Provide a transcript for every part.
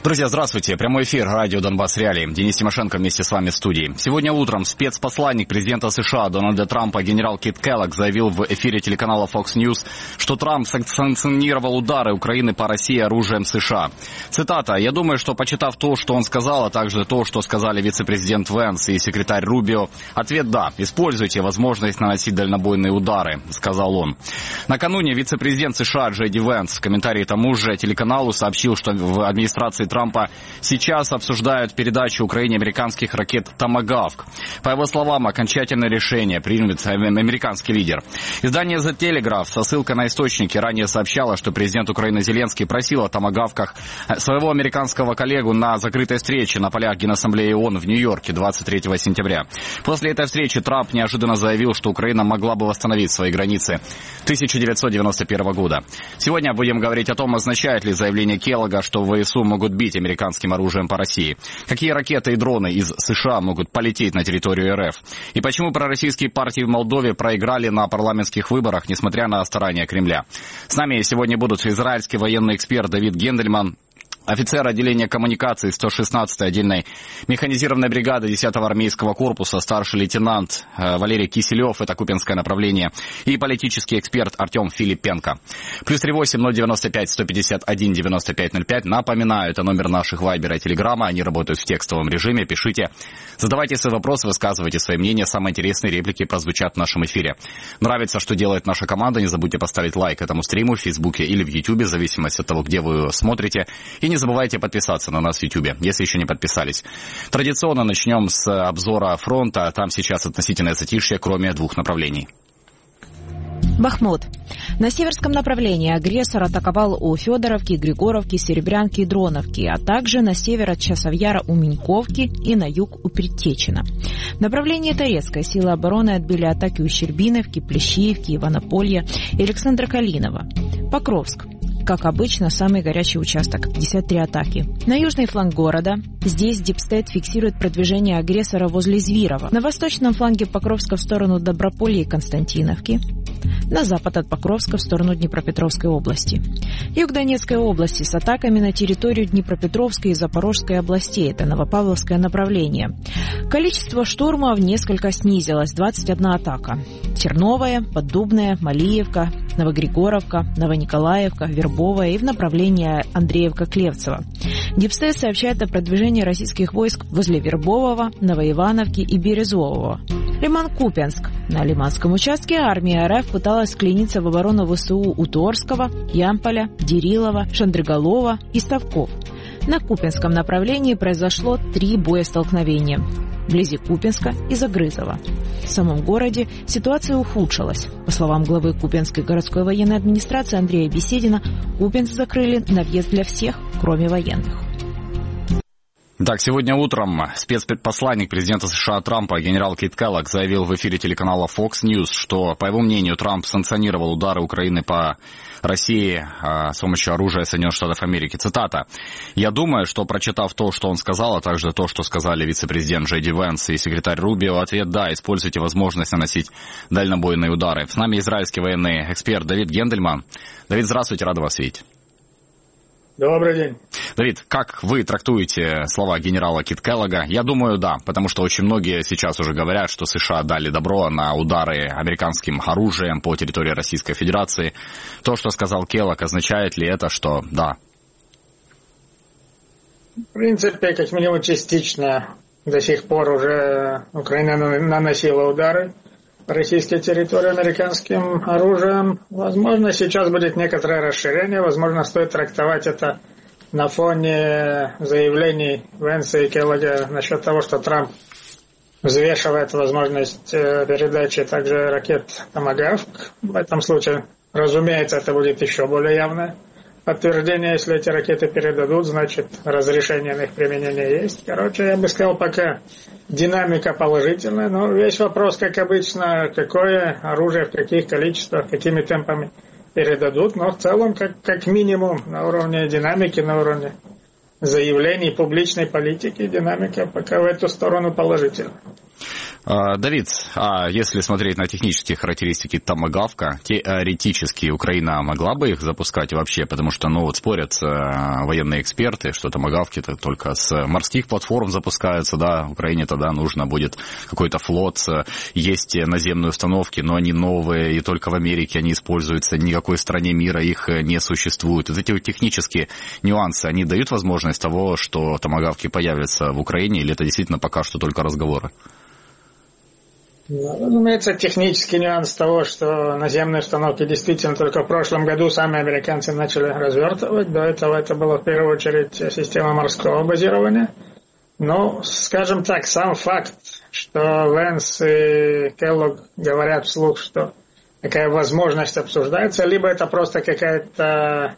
Друзья, здравствуйте. Прямой эфир радио «Донбасс Реалии». Денис Тимошенко вместе с вами в студии. Сегодня утром спецпосланник президента США Дональда Трампа генерал Кит Келлог заявил в эфире телеканала Fox News, что Трамп санкционировал удары Украины по России оружием США. Цитата. «Я думаю, что, почитав то, что он сказал, а также то, что сказали вице-президент Венс и секретарь Рубио, ответ да. Используйте возможность наносить дальнобойные удары», сказал он. Накануне вице-президент США Джей Ди Венс в комментарии тому же телеканалу сообщил, что в администрации Трампа сейчас обсуждают передачу Украине американских ракет «Томагавк». По его словам, окончательное решение примет американский лидер. Издание The Telegraph со ссылкой на источники ранее сообщало, что президент Украины Зеленский просил о «Томагавках» своего американского коллегу на закрытой встрече на полях Генассамблеи ООН в Нью-Йорке 23 сентября. После этой встречи Трамп неожиданно заявил, что Украина могла бы восстановить свои границы 1991 года. Сегодня будем говорить о том, означает ли заявление Келлога, что ВСУ могут бить американским оружием по России. Какие ракеты и дроны из США могут полететь на территорию РФ? И почему пророссийские партии в Молдове проиграли на парламентских выборах, несмотря на старания Кремля? С нами сегодня будут израильский военный эксперт Давид Гендельман, офицер отделения коммуникаций 116-й отдельной механизированной бригады 10-го армейского корпуса, старший лейтенант Валерий Киселев, это Купянское направление, и политический эксперт Артем Филипенко. +38 095 151 95 05. Напоминаю, это номер наших вайбера и телеграмма, они работают в текстовом режиме, пишите, задавайте свои вопросы, высказывайте свои мнения, самые интересные реплики прозвучат в нашем эфире. Нравится, что делает наша команда, не забудьте поставить лайк этому стриму в Фейсбуке или в Ютубе, в зависимости от того, где вы смотрите, и не забывайте подписаться на нас в Ютубе, если еще не подписались. Традиционно начнем с обзора фронта. Там сейчас относительное затишье, кроме двух направлений. Бахмут. На северском направлении агрессор атаковал у Федоровки, Григоровки, Серебрянки и Дроновки, а также на север от Часовьяра у Меньковки и на юг у Предтечина. В направлении Торецкой силы обороны отбили атаки у Щербиновки, Плещеевки, Иванополья и Александра Калинова. Покровск. Как обычно, самый горячий участок – 53 атаки. На южный фланг города. Здесь Дипстейт фиксирует продвижение агрессора возле Звирова. На восточном фланге Покровска в сторону Доброполья и Константиновки. На запад от Покровска в сторону Днепропетровской области. Юг Донецкой области с атаками на территорию Днепропетровской и Запорожской областей. Это Новопавловское направление. Количество штурмов несколько снизилось – 21 атака. Терновая, Поддубная, Малиевка, Новогригоровка, Новониколаевка, Вербовая и в направлении Андреевка-Клевцево. Дипстейт сообщает о продвижении российских войск возле Вербового, Новоивановки и Березового. Лиман-Купянск. На Лиманском участке армия РФ пыталась вклиниться в оборону ВСУ у Торского, Ямполя, Дерилова, Шандрыголова и Ставков. На Купянском направлении произошло 3 боестолкновения вблизи Купянска и Загрызова. В самом городе ситуация ухудшилась. По словам главы Купянской городской военной администрации Андрея Беседина, Купянск закрыли на въезд для всех, кроме военных. Так, сегодня утром спецпосланник президента США Трампа генерал Кит Келлог заявил в эфире телеканала Fox News, что, по его мнению, Трамп санкционировал удары Украины по России с помощью оружия Соединенных Штатов Америки. Цитата. «Я думаю, что, прочитав то, что он сказал, а также то, что сказали вице-президент Джей Ди Венс и секретарь Рубио, ответ да, используйте возможность наносить дальнобойные удары». С нами израильский военный эксперт Давид Гендельман. Давид, здравствуйте, рад вас видеть. Добрый день. Давид, как вы трактуете слова генерала Кит Келлога? Я думаю, да, потому что очень многие сейчас уже говорят, что США дали добро на удары американским оружием по территории Российской Федерации. То, что сказал Келлог, означает ли это, что да? В принципе, как минимум частично до сих пор уже Украина наносила удары по российской территории американским оружием. Возможно, сейчас будет некоторое расширение. Возможно, стоит трактовать это на фоне заявлений Венса и Келлога насчет того, что Трамп взвешивает возможность передачи также ракет «Томагавк». В этом случае, разумеется, это будет еще более явное подтверждение. Если эти ракеты передадут, значит, разрешение на их применение есть. Короче, я бы сказал, пока динамика положительная, но весь вопрос, как обычно, какое оружие, в каких количествах, какими темпами передадут. Но в целом, как минимум, на уровне динамики, на уровне заявлений публичной политики, динамика пока в эту сторону положительна. Давид, а если смотреть на технические характеристики томагавка, теоретически Украина могла бы их запускать вообще? Потому что, спорят военные эксперты, что томагавки-то только с морских платформ запускаются, да, Украине тогда нужно будет какой-то флот, есть наземные установки, но они новые, и только в Америке они используются, ни в какой стране мира их не существует. Вот эти вот технические нюансы, они дают возможность того, что томагавки появятся в Украине, или это действительно пока что только разговоры? Разумеется, технический нюанс того, что наземные установки действительно только в прошлом году сами американцы начали развертывать. До этого это была в первую очередь система морского базирования. Но, скажем так, сам факт, что Венс и Келлог говорят вслух, что такая возможность обсуждается, либо это просто какая-то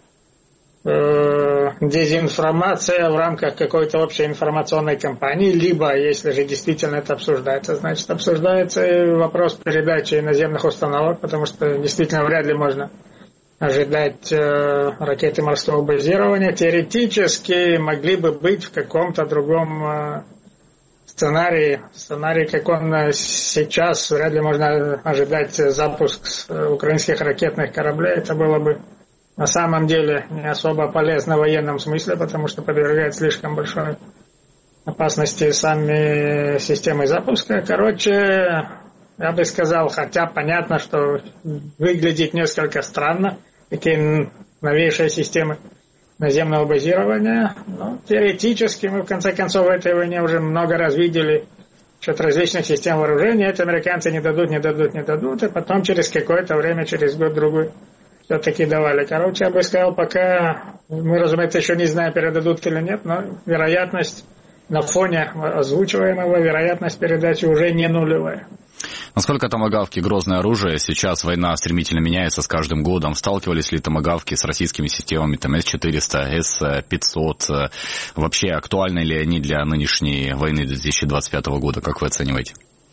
дезинформация в рамках какой-то общей информационной кампании, либо, если же действительно это обсуждается, значит, обсуждается и вопрос передачи наземных установок, потому что действительно вряд ли можно ожидать ракеты морского базирования. Теоретически могли бы быть в каком-то другом сценарии, как он сейчас, вряд ли можно ожидать запуск украинских ракетных кораблей. Это было бы на самом деле не особо полезно в военном смысле, потому что подвергает слишком большой опасности сами системы запуска. Короче, я бы сказал, хотя понятно, что выглядит несколько странно, такие новейшие системы наземного базирования, но теоретически мы в конце концов в этой войне уже много раз видели счет различных систем вооружения. Это американцы не дадут, и потом через какое-то время, через год-другой, все-таки давали. Короче, я бы сказал, пока мы, разумеется, еще не знаем, передадут или нет, но вероятность на фоне озвучиваемого, вероятность передачи уже не нулевая. Насколько томагавки грозное оружие? Сейчас война стремительно меняется с каждым годом. Сталкивались ли томагавки с российскими системами С-400, С-500? Вообще, актуальны ли они для нынешней войны 2025 года? Как вы оцениваете?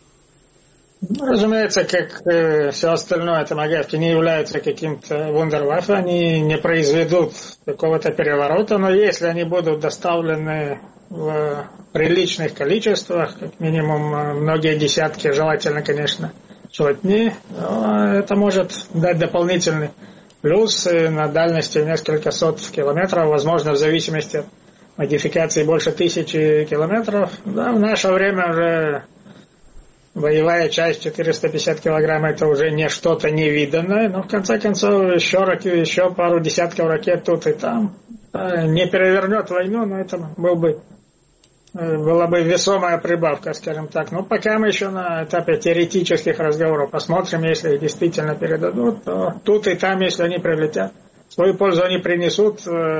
Разумеется, как все остальное, томагавки не являются каким-то вундерваффе, они не произведут какого-то переворота, но если они будут доставлены в приличных количествах, как минимум многие десятки, желательно, конечно, сотни, это может дать дополнительный плюс на дальности в несколько сот километров, возможно, в зависимости от модификации больше 1000 километров. Да, в наше время уже боевая часть 450 килограмм это уже не что-то невиданное, но в конце концов еще пару десятков ракет тут и там не перевернет войну, но это была бы весомая прибавка, скажем так. Но пока мы еще на этапе теоретических разговоров. Посмотрим, если их действительно передадут, то тут и там, если они прилетят, свою пользу они принесут,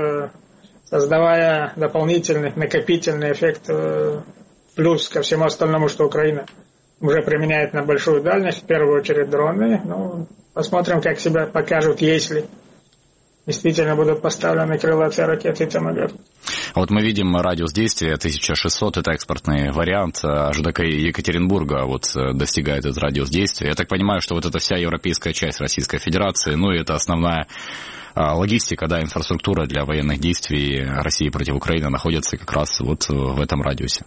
создавая дополнительный накопительный эффект, плюс ко всему остальному, что Украина уже применяет на большую дальность, в первую очередь дроны. Ну, посмотрим, как себя покажут, если действительно будут поставлены крылатые ракеты «Томагавк». Вот мы видим радиус действия 1600, это экспортный вариант, аж до Екатеринбурга достигает этот радиус действия. Я так понимаю, что это вся европейская часть Российской Федерации, и это основная логистика, инфраструктура для военных действий России против Украины находится как раз в этом радиусе.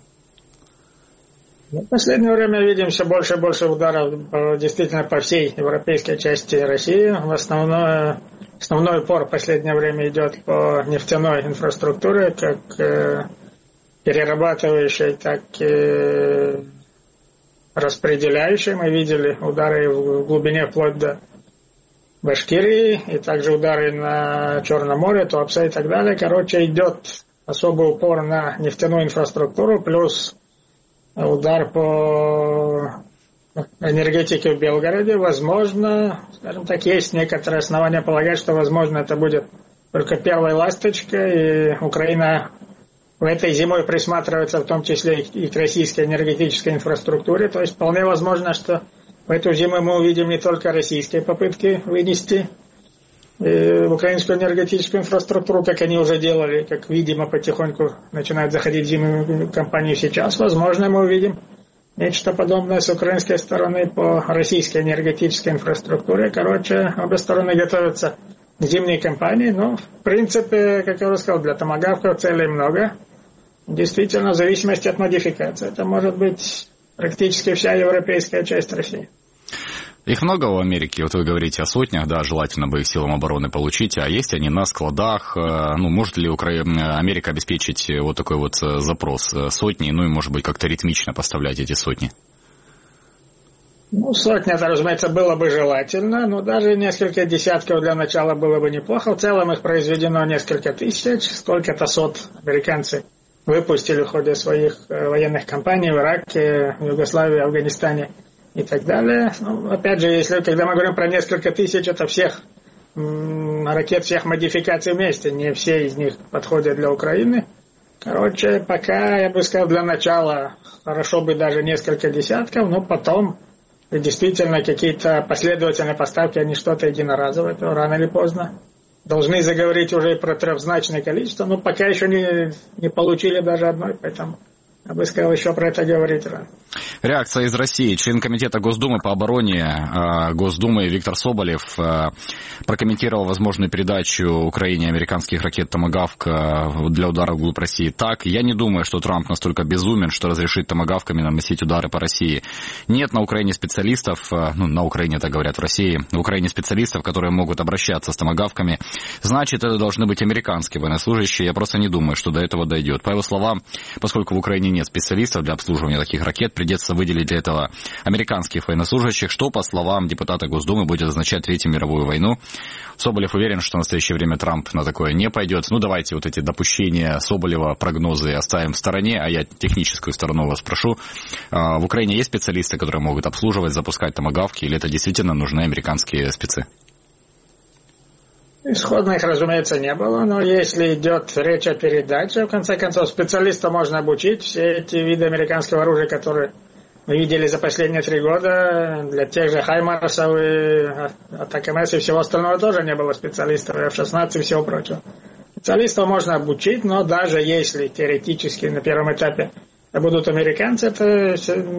В последнее время видим все больше и больше ударов действительно по всей европейской части России. Основной упор в последнее время идет по нефтяной инфраструктуре, как перерабатывающей, так и распределяющей. Мы видели удары в глубине вплоть до Башкирии, и также удары на Черном море, Туапсе и так далее. Короче, идет особый упор на нефтяную инфраструктуру, плюс удар по энергетике в Белгороде. Возможно, скажем так, есть некоторые основания полагать, что, возможно, это будет только первой ласточкой, и Украина в этой зимой присматривается в том числе и к российской энергетической инфраструктуре. То есть вполне возможно, что в эту зиму мы увидим не только российские попытки вынести в украинскую энергетическую инфраструктуру, как они уже делали, как, видимо, потихоньку начинают заходить в зимнюю кампанию сейчас. Возможно, мы увидим нечто подобное с украинской стороны по российской энергетической инфраструктуре. Короче, обе стороны готовятся к зимней кампании. Но, в принципе, как я уже сказал, для томагавков целей много. Действительно, в зависимости от модификации. Это может быть практически вся европейская часть России. Их много в Америке, вот вы говорите о сотнях, да, желательно бы их силам обороны получить, а есть они на складах, ну, может ли Америка обеспечить вот такой вот запрос сотни, ну и, может быть, как-то ритмично поставлять эти сотни? Ну, сотня, это, разумеется, было бы желательно, но даже несколько десятков для начала было бы неплохо. В целом их произведено несколько тысяч, сколько-то сот американцы выпустили в ходе своих военных кампаний в Ираке, в Югославии, Афганистане и так далее. Ну, опять же, когда мы говорим про несколько тысяч, это всех ракет, всех модификаций вместе, не все из них подходят для Украины. Короче, пока, я бы сказал, для начала хорошо бы даже несколько десятков, но потом действительно какие-то последовательные поставки, они что-то единоразовое, то рано или поздно должны заговорить уже про трехзначное количество, но пока еще не получили даже одной, поэтому я бы сказал, еще про это говорить рано. Реакция из России. Член комитета Госдумы по обороне Госдумы Виктор Соболев прокомментировал возможную передачу Украине американских ракет «Томагавк» для удара вглубь России так: «Я не думаю, что Трамп настолько безумен, что разрешит томагавками наносить удары по России. Нет на Украине специалистов, ну, на Украине так говорят в России, в Украине специалистов, которые могут обращаться с томагавками. Значит, это должны быть американские военнослужащие. Я просто не думаю, что до этого дойдет». По его словам, поскольку в Украине нет специалистов для обслуживания таких ракет, придется выделить для этого американских военнослужащих, что, по словам депутата Госдумы, будет означать Третью мировую войну. Соболев уверен, что в настоящее время Трамп на такое не пойдет. Ну, давайте вот эти допущения Соболева, прогнозы оставим в стороне, а я техническую сторону вас прошу. В Украине есть специалисты, которые могут обслуживать, запускать томагавки, или это действительно нужны американские спецы? Исходно их, разумеется, не было, но если идет речь о передаче, в конце концов, специалиста можно обучить. Все эти виды американского оружия, которые мы видели за последние 3 года, для тех же Хаймарсов и АТАКМС и всего остального тоже не было специалистов, F-16 и всего прочего. Специалистов можно обучить, но даже если теоретически на первом этапе будут американцы, это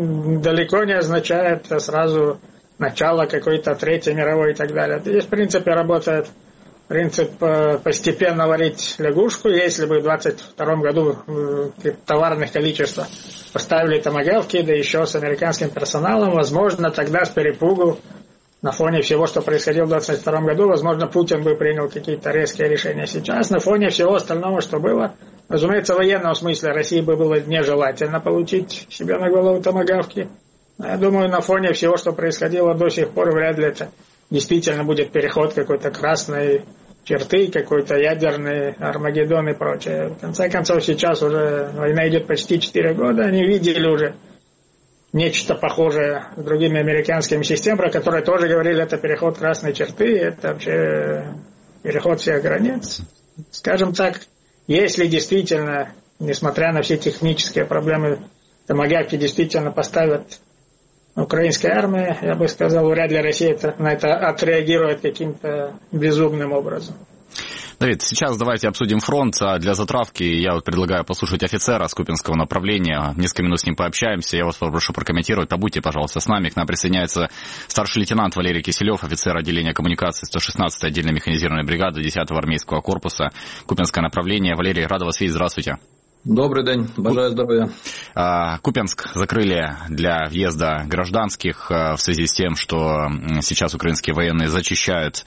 далеко не означает сразу начало какой-то Третьей мировой и так далее. Здесь, в принципе, работает принцип постепенно варить лягушку. Если бы в 2022 году в товарных количествах поставили томагавки, да еще с американским персоналом, возможно, тогда с перепугу на фоне всего, что происходило в 2022 году, возможно, Путин бы принял какие-то резкие решения. Сейчас на фоне всего остального, что было, разумеется, в военном смысле России бы было нежелательно получить себе на голову томагавки. Я думаю, на фоне всего, что происходило до сих пор, вряд ли это действительно будет переход какой-то красной черты, какой-то ядерный Армагеддон и прочее. В конце концов, сейчас уже война идет почти 4 года, они видели уже нечто похожее с другими американскими системами, про которые тоже говорили, это переход красной черты, это вообще переход всех границ. Скажем так, если действительно, несмотря на все технические проблемы, томагавки действительно поставят украинская армия, я бы сказал, вряд ли Россия на это отреагирует каким-то безумным образом. Давид, сейчас давайте обсудим фронт. Для затравки я вот предлагаю послушать офицера с Купянского направления. Несколько минут с ним пообщаемся. Я вас попрошу прокомментировать. Побудьте, пожалуйста, с нами. К нам присоединяется старший лейтенант Валерий Киселев, офицер отделения коммуникации 116-й отдельной механизированной бригады 10-го армейского корпуса. Купянское направление. Валерий, рада вас видеть. Здравствуйте. Добрый день, бажаю здоровья. Купянск закрыли для въезда гражданских в связи с тем, что сейчас украинские военные зачищают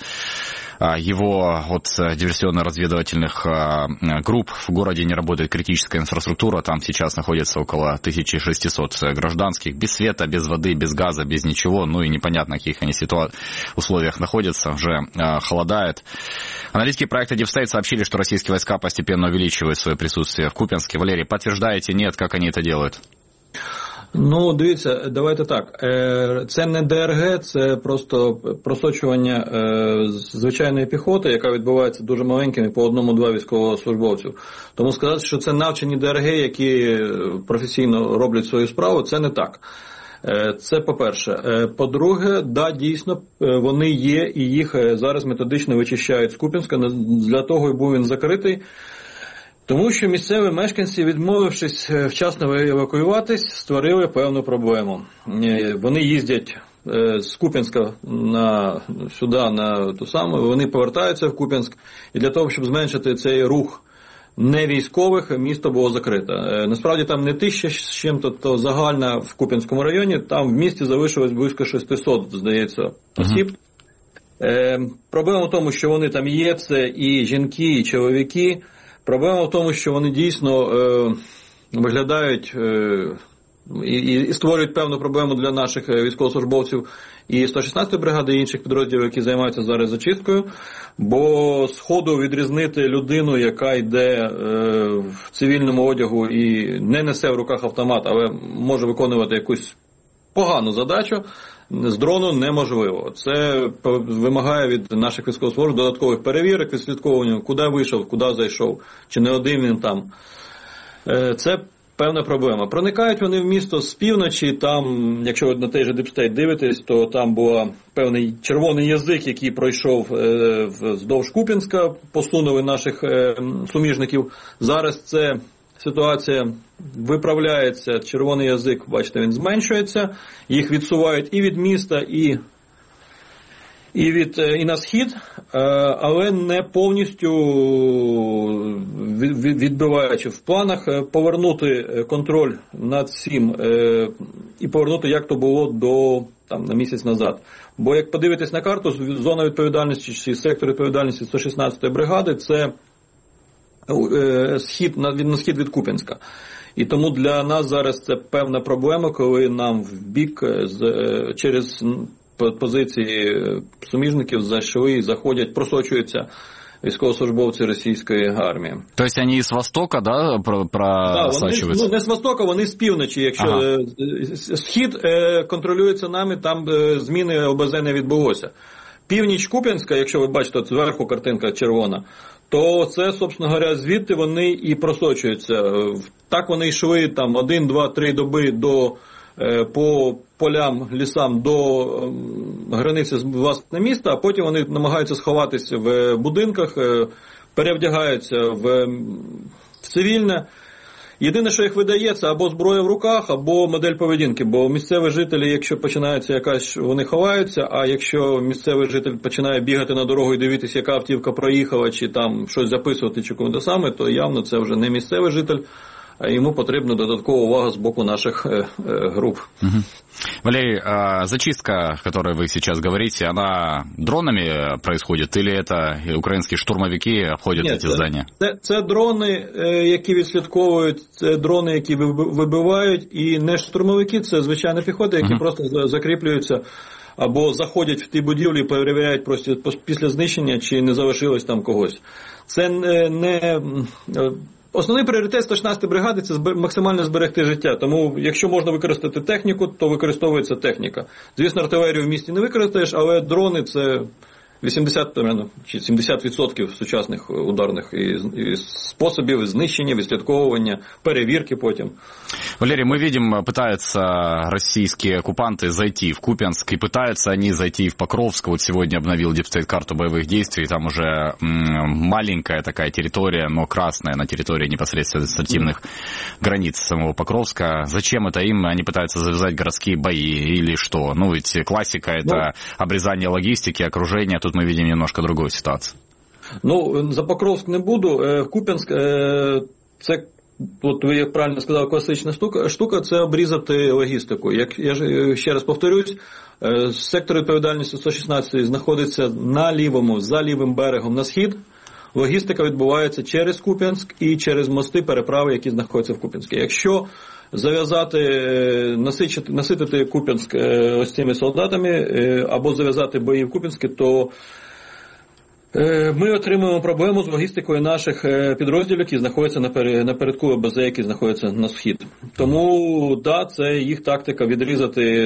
его от диверсионно-разведывательных групп. В городе не работает критическая инфраструктура, там сейчас находится около 1600 гражданских, без света, без воды, без газа, без ничего, ну и непонятно, в каких они условиях находятся, уже холодает. Аналитики проекта Дипстейт сообщили, что российские войска постепенно увеличивают свое присутствие в Купянске. Валерий, подтверждаете, нет, как они это делают? Ну, дивіться, давайте так. Це не ДРГ, це просто просочування звичайної піхоти, яка відбувається дуже маленькими по 1-2 військовослужбовців. Тому сказати, що це навчені ДРГ, які професійно роблять свою справу, це не так. Це по-перше. По-друге, да, дійсно, вони є і їх зараз методично вичищають з Куп'янська. Для того і був він закритий. Тому що місцеві мешканці, відмовившись вчасно евакуюватись, створили певну проблему. Вони їздять з Куп'янська сюди, на ту саму, вони повертаються в Куп'янськ, і для того, щоб зменшити цей рух не військових місто було закрите. Насправді там не 1000 з чим-то, то загальна в Куп'янському районі, там в місті залишилось близько 600, здається, осіб. Проблема в тому, що вони там є, це і жінки, і чоловіки. Проблема в тому, що вони дійсно виглядають і створюють певну проблему для наших військовослужбовців і 116-ї бригади, і інших підрозділів, які займаються зараз зачисткою, бо з ходу відрізнити людину, яка йде в цивільному одягу і не несе в руках автомат, але може виконувати якусь погану задачу, з дрону неможливо. Це вимагає від наших військовослужбовців додаткових перевірок, відслідковування, куди вийшов, куди зайшов, чи не один він там. Це певна проблема. Проникають вони в місто з півночі, там, якщо ви на той же Діпстейт дивитесь, то там був певний червоний язик, який пройшов вздовж Куп'янська, посунули наших суміжників. Зараз це ситуація виправляється, червоний язик, бачите, він зменшується, їх відсувають і від міста, і на схід, але не повністю відбиваючи. В планах повернути контроль над цим і повернути, як то було на місяць назад. Бо як подивитись на карту, зона відповідальності чи сектор відповідальності 116-ї бригади – це на схід від Куп'янська. І тому для нас зараз це певна проблема, коли нам в бік через позиції суміжників зайшли, заходять, просочуються військовослужбовці російської армії. Тобто вони з востока, да, просачуються? Не з востока, вони з півночі. Якщо схід контролюється нами, там зміни ОБЗ не відбулося. Північ Куп'янська, якщо ви бачите, от зверху картинка червона, то це, собственно говоря, звідти вони і просочуються. Так вони йшли там 1, 2, 3 доби по полям, лісам до границі з власне міста, а потім вони намагаються сховатися в будинках, перевдягаються в цивільне. Єдине, що їх видає, це або зброя в руках, або модель поведінки, бо місцеві жителі, якщо починається якась, вони ховаються, а якщо місцевий житель починає бігати на дорогу і дивитися, яка автівка проїхала, чи там щось записувати, чи кому-то саме, то явно це вже не місцевий житель, а ему потребна додаткова увага с боку наших групп. Валерий, зачистка, о которой вы сейчас говорите, она дронами происходит, или это украинские штурмовики обходят эти здания? Це дрони, які відслідковують, це дрони, які вибивають, і не штурмовики, це звичайна піхота, які просто закріплюються або заходять в ті будівлі і перевіряють просто після знищення, чи не залишилось там когось. Це не... Основний пріоритет 116-ї бригади – це максимально зберегти життя. Тому, якщо можна використати техніку, то використовується техніка. Звісно, артилерію в місті не використаєш, але дрони – це 80 чи 70% сучасних ударних і способів знищення, відслідковування, перевірки потім. Валерий, мы видим, пытаются российские оккупанты зайти в Куп'янск, и пытаются они зайти в Покровск. Вот сегодня обновил Дипстейт карту боевых действий, там уже маленькая такая территория, но красная на территории непосредственно административных границ самого Покровска. Зачем это им? Они пытаются завязать городские бои или что? Ну, ведь классика – это обрезание логистики, окружение. Тут мы видим немножко другую ситуацию. Ну, за Покровск не буду. Куп'янск це, от ви як правильно сказали, класична штука – це обрізати логістику. Як я ще раз повторюсь, сектор відповідальності 116 знаходиться за лівим берегом на схід. Логістика відбувається через Куп'янськ і через мости, переправи, які знаходяться в Куп'янську. Якщо наситити Куп'янськ ось цими солдатами або зав'язати бої в Куп'янську, то ми отримуємо проблему з логістикою наших підрозділів, які знаходяться напередку ОБЗ, які знаходяться на схід. Тому, да, це їх тактика відрізати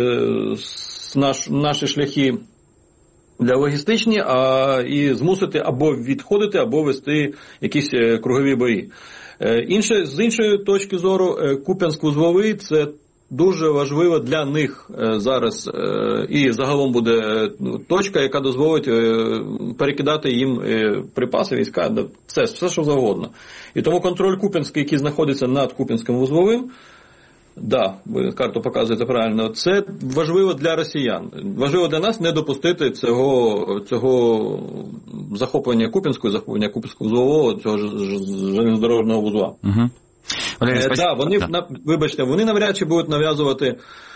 наші шляхи для логістичні, і змусити або відходити, або вести якісь кругові бої. З іншої точки зору, Куп'янськ-Вузловий – це дуже важливо для них зараз, і загалом буде точка, яка дозволить перекидати їм припаси, війська, все що завгодно. І тому контроль Куп'янська, який знаходиться над Куп'янськом-Вузловим, да, ви карту показуєте правильно, це важливо для росіян. Важливо для нас не допустити цього захоплення Куп'янського-Узлового, цього железнодорожного вузла. Угу. Валерій, вибачте, вони навряд чи будуть нав'язувати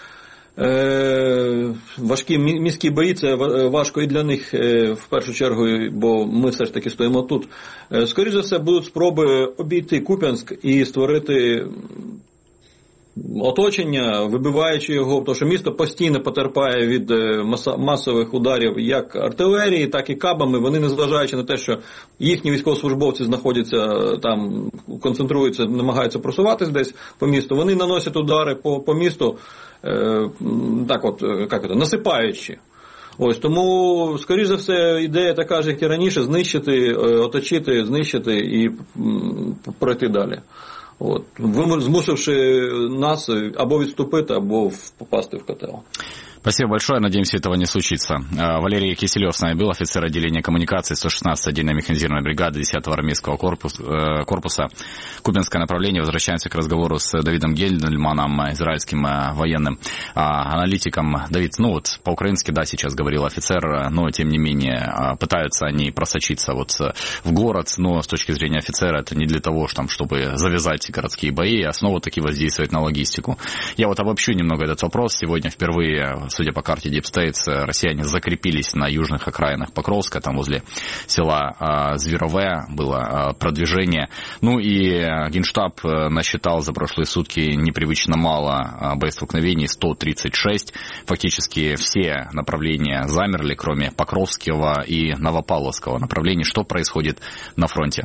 важкі міські бої, це важко і для них в першу чергу, бо ми все ж таки стоїмо тут. Скоріше за все, будуть спроби обійти Куп'янськ і створити оточення, вибиваючи його, тому що місто постійно потерпає від масових ударів як артилерії, так і кабами. Вони, незважаючи на те, що їхні військовослужбовці знаходяться там, концентруються, намагаються просуватись десь по місту, вони наносять удари по місту, так от, насипаючи. Ось, тому, скоріш за все, ідея така ж, як і раніше, знищити, оточити, знищити і пройти далі. От, змусивши нас або відступити, або попасти в котел. Спасибо большое, надеемся, этого не случится. Валерий Киселев с нами был, офицер отделения коммуникаций 116-й отдельной механизированной бригады 10-го армейского корпуса. Куп'янское направление. Возвращаемся к разговору с Давидом Гельдельманом, израильским военным аналитиком. Давид, по-украински, да, сейчас говорил офицер, но, тем не менее, пытаются они просочиться в город, но с точки зрения офицера это не для того, чтобы завязать городские бои, а снова таки воздействовать на логистику. Я обобщу немного этот вопрос. Сегодня впервые, судя по карте Deep States, россияне закрепились на южных окраинах Покровска, там возле села Зверове было продвижение. И Генштаб насчитал за прошлые сутки непривычно мало боестолкновений, 136. Фактически все направления замерли, кроме Покровского и Новопавловского направлений. Что происходит на фронте?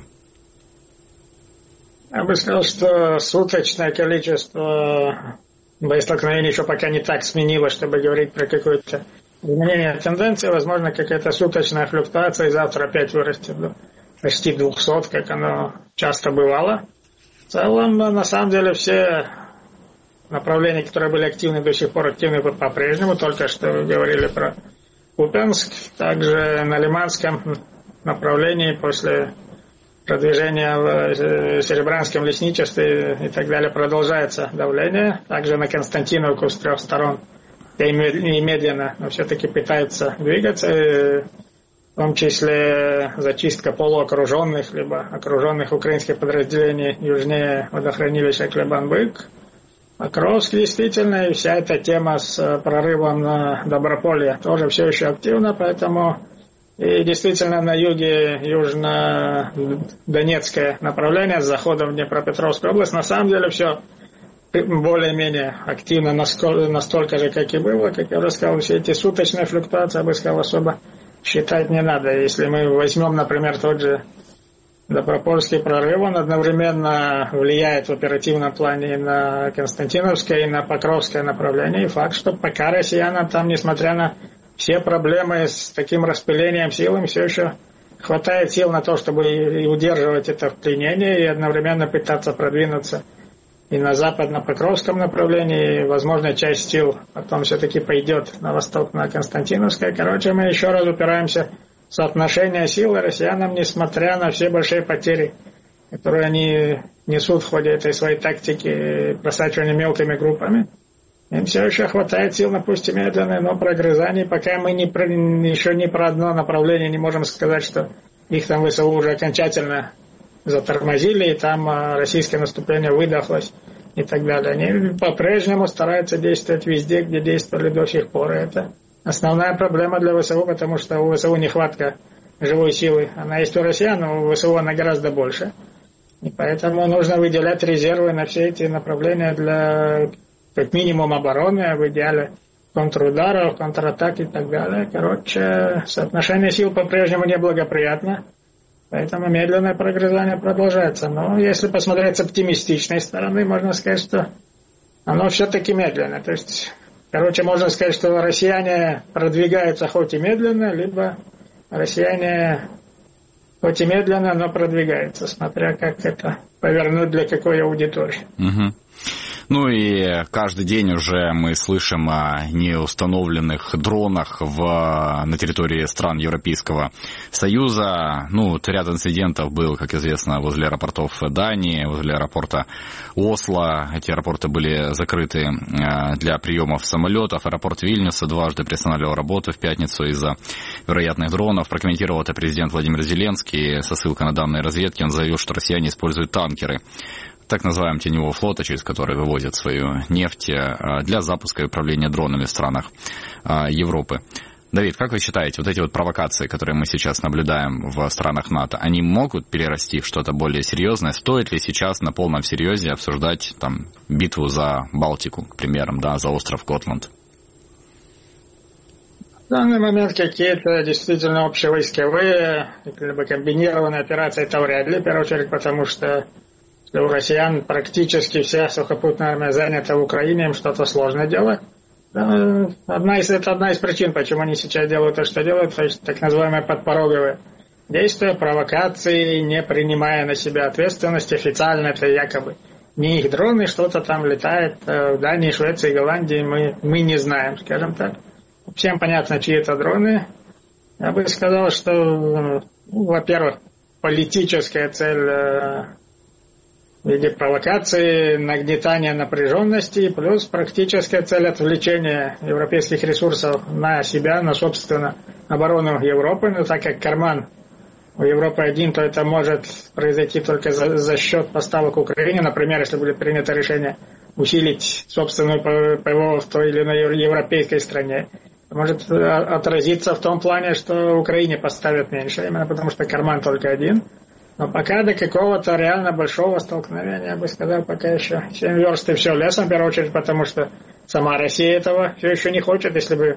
Я бы сказал, что суточное количество боестолкновений еще пока не так сменилось, чтобы говорить про какое-то изменение тенденции. Возможно, какая-то суточная флуктуация, и завтра опять вырастет до почти 200, как оно часто бывало. В целом, на самом деле, все направления, которые были активны до сих пор, активны по-прежнему. Только что вы говорили про Куп'янск. Также на Лиманском направлении после продвижение в Серебрянском лесничестве и так далее продолжается давление. Также на Константиновку с 3 сторон и медленно, но все-таки пытаются двигаться. В том числе зачистка полуокруженных, либо окруженных украинских подразделений южнее водохранилища Клебан-Бык. Покровск действительно, и вся эта тема с прорывом на Доброполье тоже все еще активна, поэтому и действительно на юге южно-донецкое направление с заходом в Днепропетровскую область на самом деле все более-менее активно настолько же, как и было. Как я уже сказал, все эти суточные флуктуации, я бы сказал, особо считать не надо. Если мы возьмем, например, тот же Добропольский прорыв, он одновременно влияет в оперативном плане и на Константиновское, и на Покровское направление. И факт, что пока россиянам там, несмотря на все проблемы с таким распылением сил, им все еще хватает сил на то, чтобы и удерживать это в пленении, и одновременно пытаться продвинуться и на запад, на Покровском направлении, и, возможно, часть сил потом все-таки пойдет на восток, на Константиновское. Короче, мы еще раз упираемся в соотношение сил, и россиянам, несмотря на все большие потери, которые они несут в ходе этой своей тактики просачивания мелкими группами, им все еще хватает сил, пусть и медленное, но прогрызание. Пока мы еще ни про одно направление не можем сказать, что их там ВСУ уже окончательно затормозили, и там российское наступление выдохлось и так далее. Они по-прежнему стараются действовать везде, где действовали до сих пор. Это основная проблема для ВСУ, потому что у ВСУ нехватка живой силы. Она есть у россиян, но у ВСУ она гораздо больше. И поэтому нужно выделять резервы на все эти направления для как минимум обороны, а в идеале контрударов, контратак и так далее. Короче, соотношение сил по-прежнему неблагоприятно, поэтому медленное прогрызание продолжается. Но если посмотреть с оптимистичной стороны, можно сказать, что оно все-таки медленно. То есть, можно сказать, что россияне продвигаются хоть и медленно, либо россияне хоть и медленно, но продвигаются, смотря как это повернуть для какой аудитории. Угу. И каждый день уже мы слышим о неустановленных дронах на территории стран Европейского Союза. Ряд инцидентов был, как известно, возле аэропортов Дании, возле аэропорта Осло. Эти аэропорты были закрыты для приемов самолетов. Аэропорт Вильнюса дважды приостанавливал работу в пятницу из-за вероятных дронов. Прокомментировал это президент Владимир Зеленский со ссылкой на данные разведки. Он заявил, что россияне используют танкеры так называемого теневого флота, через который вывозят свою нефть, для запуска и управления дронами в странах Европы. Давид, как вы считаете, вот эти вот провокации, которые мы сейчас наблюдаем в странах НАТО, они могут перерасти в что-то более серьезное? Стоит ли сейчас на полном серьезе обсуждать там битву за Балтику, к примеру, да, за остров Готланд? В данный момент какие-то действительно общевойсковые, либо комбинированные операции, это вряд ли, в первую очередь, потому что у россиян практически вся сухопутная армия занята в Украине, им что-то сложно делать. Это одна из причин, почему они сейчас делают то, что делают, то есть так называемые подпороговые действия, провокации, не принимая на себя ответственность. Официально это якобы не их дроны, что-то там летает в Дании, Швеции, Голландии, мы не знаем, скажем так. Всем понятно, чьи это дроны. Я бы сказал, что, во-первых, политическая цель в виде провокации, нагнетания напряженности, плюс практическая цель отвлечения европейских ресурсов на себя, на, собственно, оборону Европы. Но так как карман у Европы один, то это может произойти только за счет поставок Украине. Например, если будет принято решение усилить собственную ПВО в той или иной европейской стране, может отразиться в том плане, что Украине поставят меньше, именно потому что карман только один. Но пока до какого-то реально большого столкновения, я бы сказал, пока еще 7 верст и все лесом, в первую очередь, потому что сама Россия этого все еще не хочет. Если бы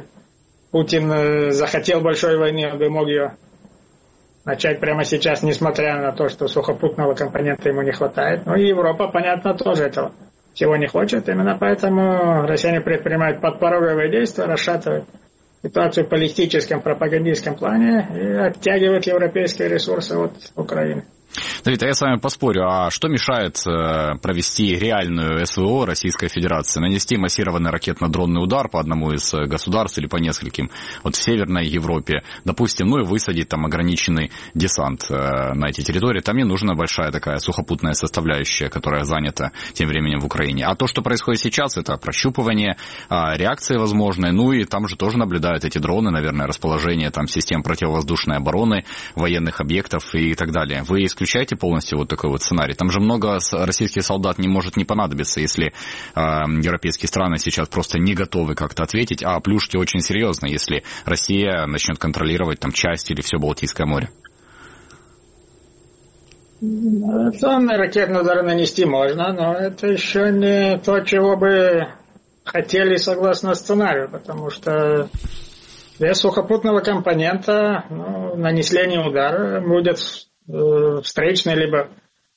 Путин захотел большой войны, он бы мог ее начать прямо сейчас, несмотря на то, что сухопутного компонента ему не хватает. Ну и Европа, понятно, тоже этого всего не хочет. Именно поэтому россияне предпринимают подпороговые действия, расшатывают ситуацию в политическом, пропагандистском плане и оттягивают европейские ресурсы от Украины. Давид, а я с вами поспорю, а что мешает провести реальную СВО Российской Федерации, нанести массированный ракетно-дронный удар по одному из государств или по нескольким, вот в Северной Европе, допустим, ну и высадить там ограниченный десант на эти территории, там не нужна большая такая сухопутная составляющая, которая занята тем временем в Украине. А то, что происходит сейчас, это прощупывание, реакции возможные, ну и там же тоже наблюдают эти дроны, наверное, расположение там систем противовоздушной обороны, военных объектов и так далее. Вы исключаете полностью вот такой вот сценарий? Там же много российских солдат не может не понадобиться, если европейские страны сейчас просто не готовы как-то ответить, а плюшки очень серьезно, если Россия начнет контролировать там часть или все Балтийское море. Авиационные ракетные удары нанести можно, но это еще не то, чего бы хотели согласно сценарию, потому что без сухопутного компонента нанесение удара будет встречный либо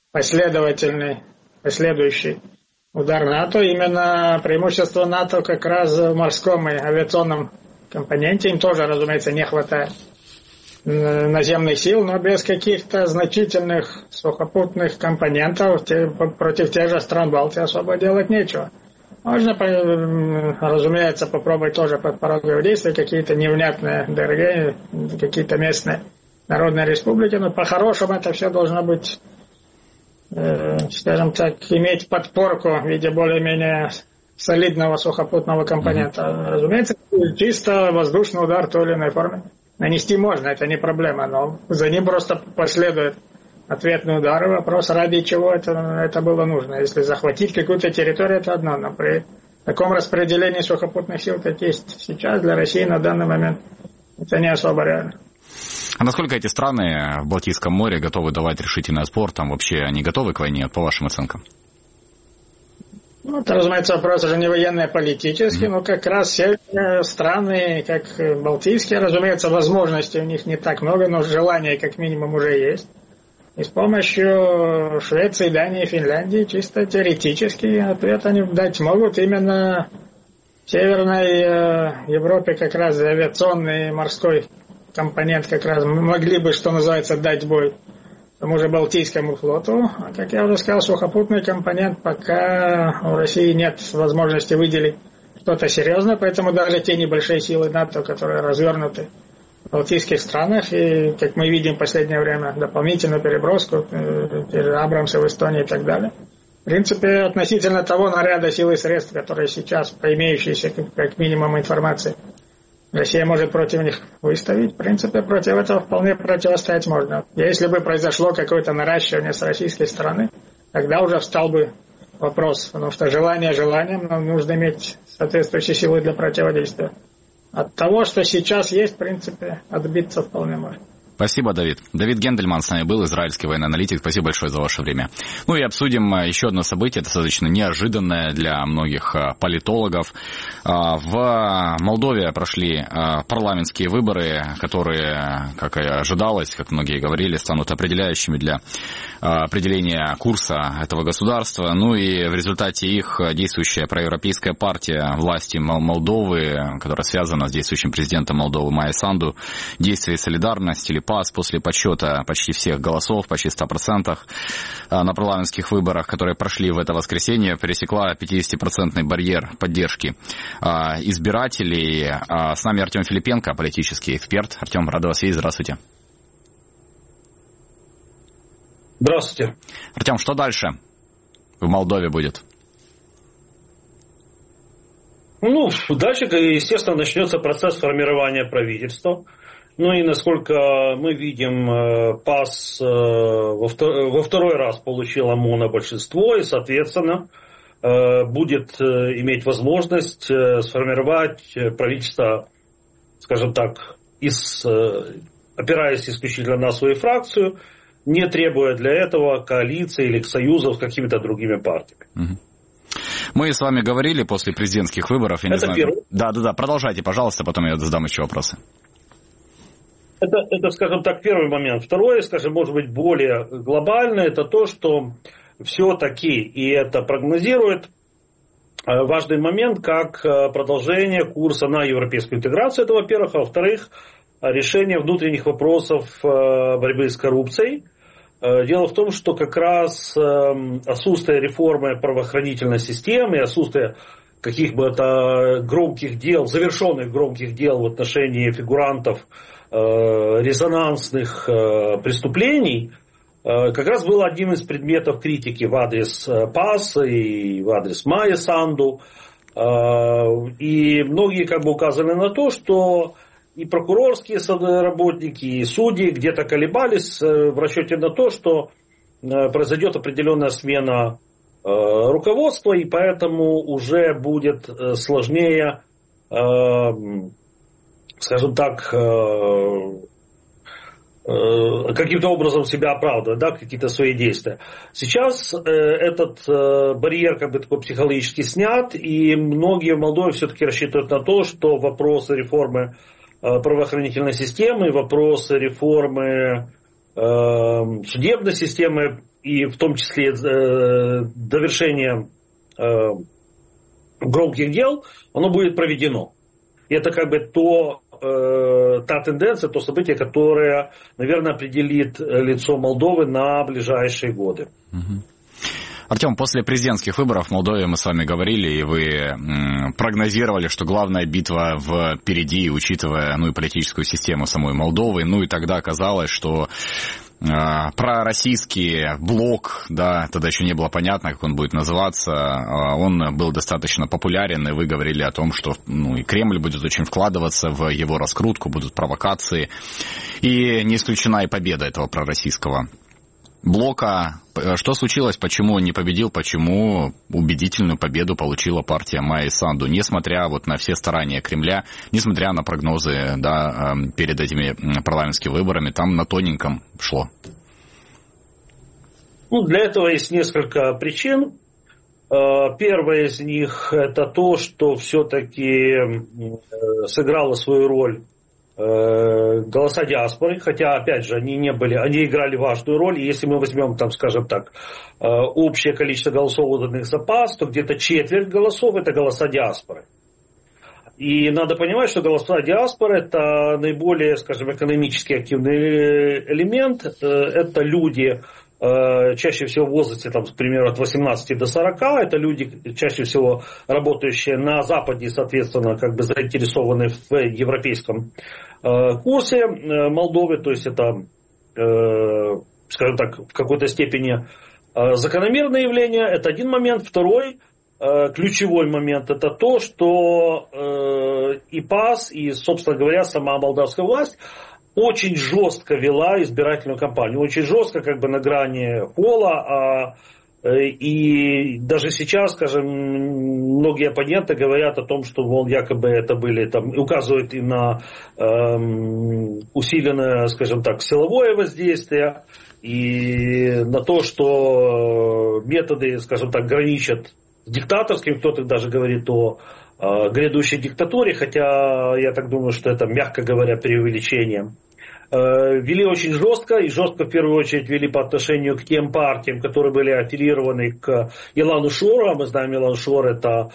последующий удар НАТО. Именно преимущество НАТО как раз в морском и авиационном компоненте. Им тоже, разумеется, не хватает наземных сил, но без каких-то значительных сухопутных компонентов против тех же стран Балтии особо делать нечего. Можно, разумеется, попробовать тоже подпороговые действия, какие-то невнятные ДРГ, какие-то местные народные республики, но по-хорошему это все должно быть, скажем так, иметь подпорку в виде более-менее солидного сухопутного компонента. Разумеется, чисто воздушный удар в той или иной форме нанести можно, это не проблема, но за ним просто последует ответный удар, и вопрос, ради чего это было нужно. Если захватить какую-то территорию, это одно, но при таком распределении сухопутных сил, как есть сейчас для России на данный момент, это не особо реально. А насколько эти страны в Балтийском море готовы давать решительный отпор? Там вообще они готовы к войне, по вашим оценкам? Ну, это, разумеется, вопрос уже не военный, а политический, но как раз все страны, как балтийские, разумеется, возможностей у них не так много, но желание как минимум уже есть. И с помощью Швеции, Дании, Финляндии чисто теоретически ответ они дать могут. Именно в Северной Европе как раз авиационный и морской компонент как раз могли бы, что называется, дать бой тому же Балтийскому флоту. А, как я уже сказал, сухопутный компонент пока у России нет возможности выделить что-то серьезное, поэтому даже те небольшие силы НАТО, которые развернуты в балтийских странах, и, как мы видим в последнее время, дополнительную переброску, Абрамсы в Эстонии и так далее. В принципе, относительно того наряда сил и средств, которые сейчас, по имеющейся как минимум информации, Россия может против них выставить. В принципе, против этого вполне противостоять можно. Если бы произошло какое-то наращивание с российской стороны, тогда уже встал бы вопрос. Потому что желание желанием, но нужно иметь соответствующие силы для противодействия. От того, что сейчас есть, в принципе, отбиться вполне можно. Спасибо, Давид. Давид Гендельман с нами был, израильский военный аналитик. Спасибо большое за ваше время. Ну и обсудим еще одно событие, достаточно неожиданное для многих политологов. В Молдове прошли парламентские выборы, которые, как и ожидалось, как многие говорили, станут определяющими для определения курса этого государства. Ну и в результате их действующая проевропейская партия власти Молдовы, которая связана с действующим президентом Молдовы Майей Санду, действие «Солидарность» или ПАС после подсчета почти всех голосов, почти 100% на парламентских выборах, которые прошли в это воскресенье, пересекла 50% барьер поддержки избирателей. С нами Артем Филипенко, политический эксперт. Артем, рад вас видеть. Здравствуйте. Здравствуйте. Артем, что дальше в Молдове будет? Ну, дальше, естественно, начнется процесс формирования правительства. Ну и, насколько мы видим, ПАС во второй раз получила монобольшинство и, соответственно, будет иметь возможность сформировать правительство, скажем так, опираясь исключительно на свою фракцию, не требуя для этого коалиции или союзов с какими-то другими партиями. Угу. Мы с вами говорили после президентских выборов. Я не знаю. Первый. Да, продолжайте, пожалуйста, потом я задам еще вопросы. Это, скажем так, первый момент. Второе, скажем, может быть, более глобальное, это то, что все-таки, и это прогнозирует, важный момент, как продолжение курса на европейскую интеграцию, это во-первых. А во-вторых, решение внутренних вопросов борьбы с коррупцией. Дело в том, что как раз отсутствие реформы правоохранительной системы, отсутствие каких бы это громких дел, завершенных громких дел в отношении фигурантов резонансных преступлений, как раз был одним из предметов критики в адрес ПАС и в адрес Майи Санду. И многие как бы указывали на то, что и прокурорские работники, и судьи где-то колебались в расчете на то, что произойдет определенная смена руководства, и поэтому уже будет сложнее, скажем так, каким-то образом себя оправдывать, да, какие-то свои действия. Сейчас этот барьер как бы такой психологически снят, и многие в Молдове все-таки рассчитывают на то, что вопросы реформы правоохранительной системы, вопросы реформы судебной системы и в том числе довершения громких дел, оно будет проведено. И это как бы та тенденция, то событие, которое, наверное, определит лицо Молдовы на ближайшие годы. Артем, после президентских выборов в Молдове мы с вами говорили, и вы прогнозировали, что главная битва впереди, учитывая и политическую систему самой Молдовы. Ну и тогда оказалось, что пророссийский блок, да, тогда еще не было понятно, как он будет называться, он был достаточно популярен, и вы говорили о том, что и Кремль будет очень вкладываться в его раскрутку, будут провокации, и не исключена и победа этого пророссийского блока. Что случилось, почему он не победил, почему убедительную победу получила партия Майи Санду, несмотря на все старания Кремля, несмотря на прогнозы, да, перед этими парламентскими выборами, там на тоненьком шло? Для этого есть несколько причин. Первая из них это то, что все-таки сыграла свою роль голоса диаспоры, хотя, опять же, они играли важную роль. И если мы возьмем, скажем так, общее количество голосов, отданных за ПАС, то где-то четверть голосов – это голоса диаспоры. И надо понимать, что голоса диаспоры – это наиболее, скажем, экономически активный элемент. Это люди, чаще всего в возрасте, к примеру, от 18 до 40. Это люди, чаще всего работающие на Западе, соответственно, заинтересованы в европейском курсе Молдовы. То есть это, скажем так, в какой-то степени закономерное явление. Это один момент. Второй, ключевой момент, это то, что и ПАС, и, собственно говоря, сама молдавская власть очень жестко вела избирательную кампанию. Очень жестко, как бы на грани пола. И даже сейчас, скажем, многие оппоненты говорят о том, что, мол, якобы это были, там, указывают и на усиленное, скажем так, силовое воздействие, и на то, что методы, скажем так, граничат с диктаторским, кто-то даже говорит о грядущей диктатуре, хотя я так думаю, что это, мягко говоря, преувеличение. Вели очень жестко, и жестко в первую очередь вели по отношению к тем партиям, которые были аффилированы к Илану Шору. Мы знаем, Илан Шор — это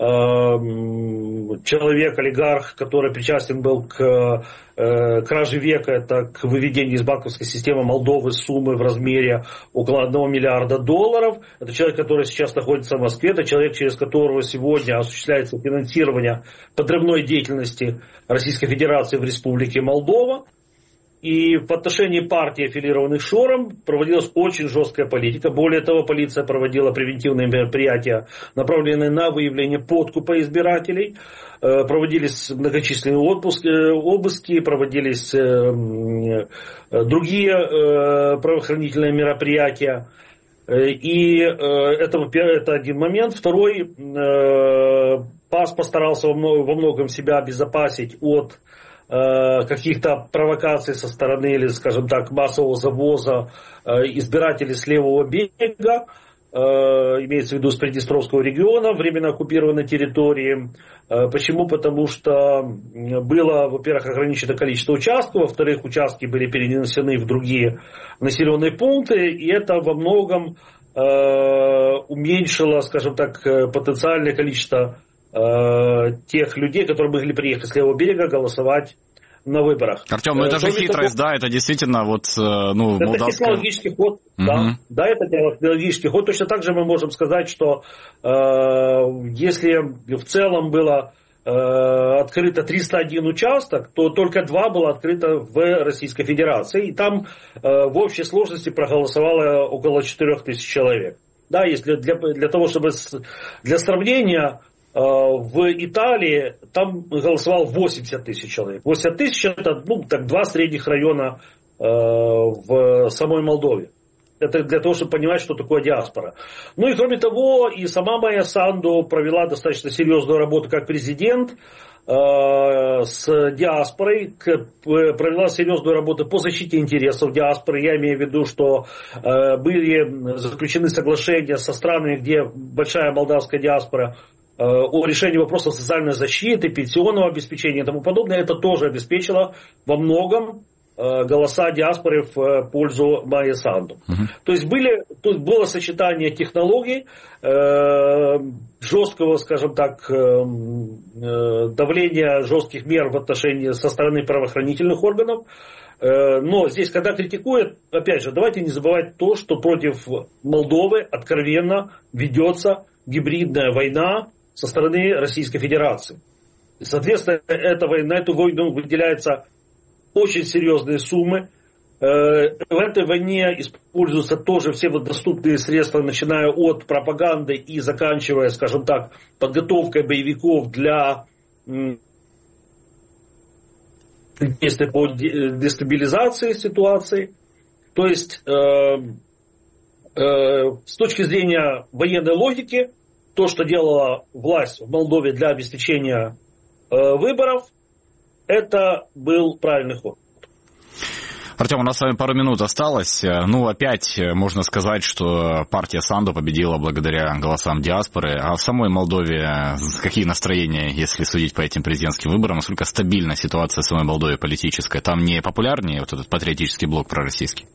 человек, олигарх, который причастен был к краже века, это к выведению из банковской системы Молдовы суммы в размере около $1 миллиарда. Это человек, который сейчас находится в Москве, это человек, через которого сегодня осуществляется финансирование подрывной деятельности Российской Федерации в Республике Молдова. И в отношении партий, аффилированных Шором, проводилась очень жесткая политика. Более того, полиция проводила превентивные мероприятия, направленные на выявление подкупа избирателей. Проводились многочисленные обыски, проводились другие правоохранительные мероприятия. И это один момент. Второй, ПАС постарался во многом себя обезопасить от каких-то провокаций со стороны, или, скажем так, массового завоза избирателей с левого берега, имеется в виду с Приднестровского региона, временно оккупированной территории. Почему? Потому что было, во-первых, ограничено количество участков, во-вторых, участки были перенесены в другие населенные пункты, и это во многом уменьшило, скажем так, потенциальное количество тех людей, которые могли приехать с левого берега голосовать на выборах. Артем, ну это же хитрость, да, это действительно вот, ну, это молдавская... технологический ход, да, это технологический ход. Точно так же мы можем сказать, что если в целом было открыто 301 участок, то только 2 было открыто в Российской Федерации, и там в общей сложности проголосовало около 4000 человек. Да, если для того, чтобы для сравнения, в Италии там голосовало 80 тысяч человек. 80 тысяч — это 2 средних района в самой Молдове. Это для того, чтобы понимать, что такое диаспора. Ну и кроме того, и сама Майя Санду провела достаточно серьезную работу как президент с диаспорой, провела серьезную работу по защите интересов диаспоры. Я имею в виду, что были заключены соглашения со странами, где большая молдавская диаспора, о решении вопросов социальной защиты, пенсионного обеспечения и тому подобное. Это тоже обеспечило во многом голоса диаспоры в пользу Майи Санду. То есть тут было сочетание технологий, жесткого, скажем так, давления, жестких мер в отношении со стороны правоохранительных органов. Но здесь, когда критикуют, опять же, давайте не забывать то, что против Молдовы откровенно ведется гибридная война со стороны Российской Федерации. И, соответственно, на эту войну выделяются очень серьезные суммы. В этой войне используются тоже все доступные средства, начиная от пропаганды и заканчивая, скажем так, подготовкой боевиков для действий по дестабилизации ситуации. То есть, с точки зрения военной логики, то, что делала власть в Молдове для обеспечения выборов, это был правильный ход. Артем, у нас с вами пару минут осталось. Ну, опять можно сказать, что партия Санду победила благодаря голосам диаспоры. А в самой Молдове какие настроения, если судить по этим президентским выборам? Насколько стабильна ситуация в самой Молдове политическая? Там не популярнее вот этот патриотический блок пророссийский?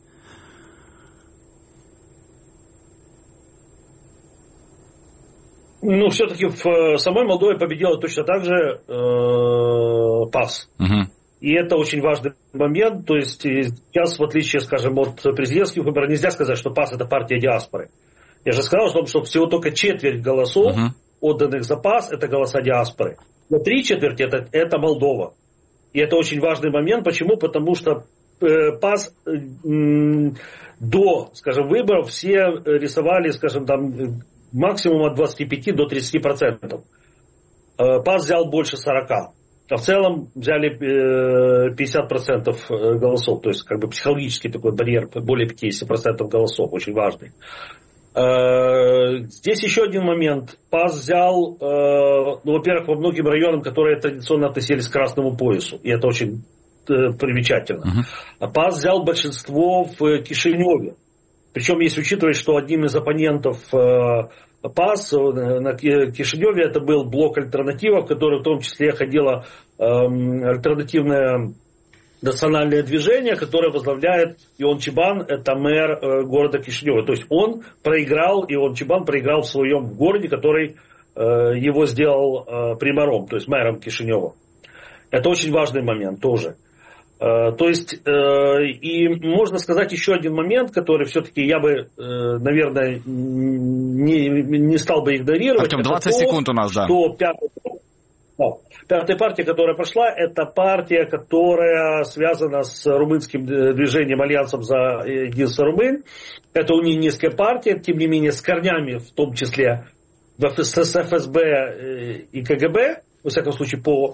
Ну, все-таки в самой Молдове победила точно так же ПАС. И это очень важный момент. То есть сейчас, в отличие, скажем, от президентских выборов, нельзя сказать, что ПАС — это партия диаспоры. Я же сказал, что всего только четверть голосов, отданных за ПАС, это голоса диаспоры. Но 3/4 это Молдова. И это очень важный момент. Почему? Потому что ПАС до, скажем, выборов все рисовали, скажем, там, максимум от 25 до 30%. ПАС взял больше 40%. А в целом взяли 50% голосов. То есть как бы психологический такой барьер, более 50% голосов, очень важный. Здесь еще один момент. ПАС взял, во-первых, по многим районам, которые традиционно относились к красному поясу. И это очень примечательно. ПАС взял большинство в Кишиневе. Причем, если учитывать, что одним из оппонентов ПАС на Кишиневе это был блок «Альтернатива», в который в том числе ходило альтернативное национальное движение, которое возглавляет Ион Чибан, это мэр города Кишинева. То есть он проиграл, Ион Чибан проиграл в своем городе, который его сделал примаром, то есть мэром Кишинева. Это очень важный момент тоже. То есть, и можно сказать еще один момент, который все-таки я бы, наверное, не стал бы игнорировать. Артем, 20 секунд у нас, да. Что пятая партия, которая прошла, это партия, которая связана с румынским движением Альянсом за единство румын. Это унионистская партия, тем не менее, с корнями, в том числе с ФСБ и КГБ, во всяком случае, по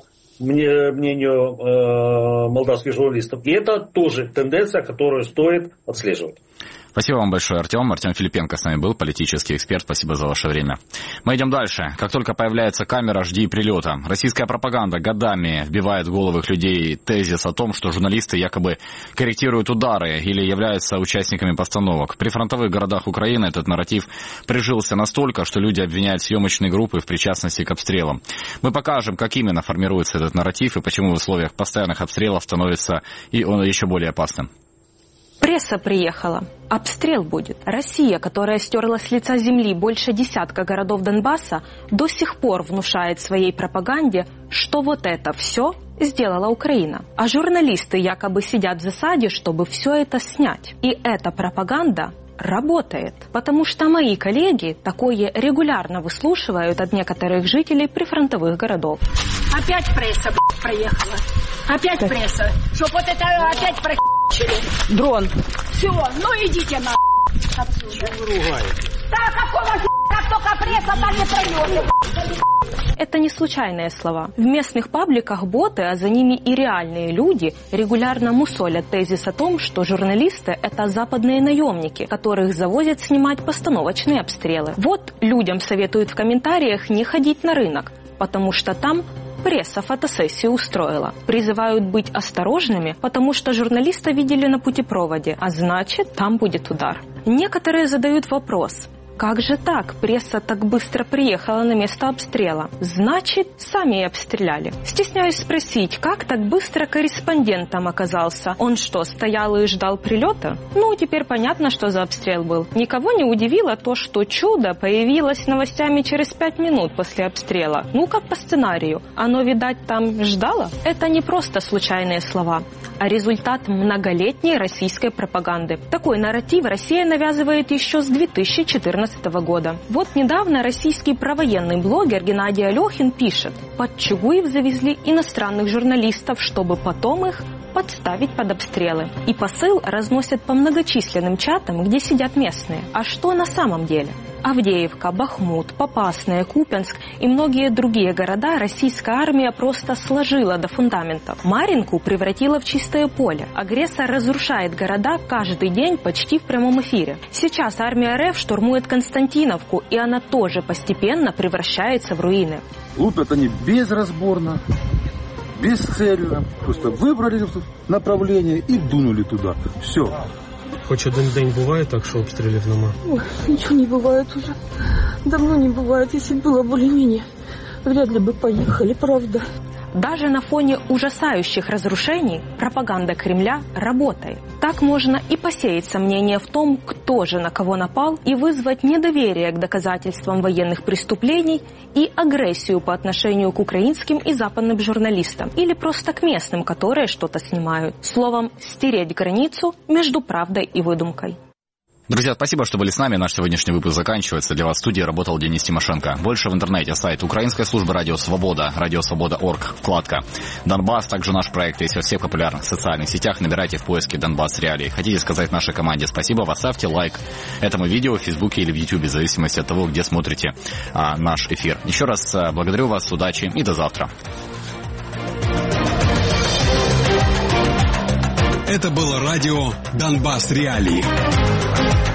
мнению молдавских журналистов. И это тоже тенденция, которую стоит отслеживать. Спасибо вам большое, Артем. Артем Филипенко с нами был, политический эксперт. Спасибо за ваше время. Мы идем дальше. Как только появляется камера, жди прилета. Российская пропаганда годами вбивает в головы людей тезис о том, что журналисты якобы корректируют удары или являются участниками постановок. В прифронтовых городах Украины этот нарратив прижился настолько, что люди обвиняют съемочные группы в причастности к обстрелам. Мы покажем, как именно формируется этот нарратив и почему в условиях постоянных обстрелов становится и он еще более опасным. Пресса приехала. Обстрел будет. Россия, которая стерла с лица земли больше десятка городов Донбасса, до сих пор внушает своей пропаганде, что вот это все сделала Украина. А журналисты якобы сидят в засаде, чтобы все это снять. И эта пропаганда работает. Потому что мои коллеги такое регулярно выслушивают от некоторых жителей прифронтовых городов. Опять пресса, проехала. Опять пресса. Чтоб вот это опять Дрон. Все, ну идите на отсюда. Да какого как только пресса, так и пройдете. Это не случайные слова. В местных пабликах боты, а за ними и реальные люди, регулярно мусолят тезис о том, что журналисты – это западные наемники, которых завозят снимать постановочные обстрелы. Вот людям советуют в комментариях не ходить на рынок, потому что там пресса фотосессию устроила. Призывают быть осторожными, потому что журналиста видели на путепроводе, а значит, там будет удар. Некоторые задают вопрос: как же так? Пресса так быстро приехала на место обстрела. Значит, сами и обстреляли. Стесняюсь спросить, как так быстро корреспондент там оказался? Он что, стоял и ждал прилета? Ну, теперь понятно, что за обстрел был. Никого не удивило то, что чудо появилось с новостями через 5 минут после обстрела. Ну, как по сценарию. Оно, видать, там ждало? Это не просто случайные слова, а результат многолетней российской пропаганды. Такой нарратив Россия навязывает еще с 2014 года. Вот недавно российский провоенный блогер Геннадий Алехин пишет: под Чугуев завезли иностранных журналистов, чтобы потом их подставить под обстрелы. И посыл разносят по многочисленным чатам, где сидят местные. А что на самом деле? Авдеевка, Бахмут, Попасная, Купянск и многие другие города российская армия просто сложила до фундаментов. Маринку превратила в чистое поле. Агрессор разрушает города каждый день почти в прямом эфире. Сейчас армия РФ штурмует Константиновку, и она тоже постепенно превращается в руины. Лупят они безразборно, бесцельно. Просто выбрали направление и дунули туда. Все. Хоч один день буває так, що обстрілів нема? Ой, ничего не бывает уже. Давно не бывает. Если было более-менее, вряд ли бы поехали, правда. Даже на фоне ужасающих разрушений пропаганда Кремля работает. Так можно и посеять сомнения в том, кто же на кого напал, и вызвать недоверие к доказательствам военных преступлений и агрессию по отношению к украинским и западным журналистам, или просто к местным, которые что-то снимают. Словом, стереть границу между правдой и выдумкой. Друзья, спасибо, что были с нами. Наш сегодняшний выпуск заканчивается. Для вас в студии работал Денис Тимошенко. Больше в интернете. Сайт Украинской службы Радио Свобода, радиосвобода.орг, вкладка Донбасс. Также наш проект есть во всех популярных социальных сетях. Набирайте в поиске Донбасс Реалии. Хотите сказать нашей команде спасибо? Поставьте лайк этому видео в Фейсбуке или в Ютубе, в зависимости от того, где смотрите наш эфир. Еще раз благодарю вас, удачи и до завтра. Это было радио «Донбасс Реалии».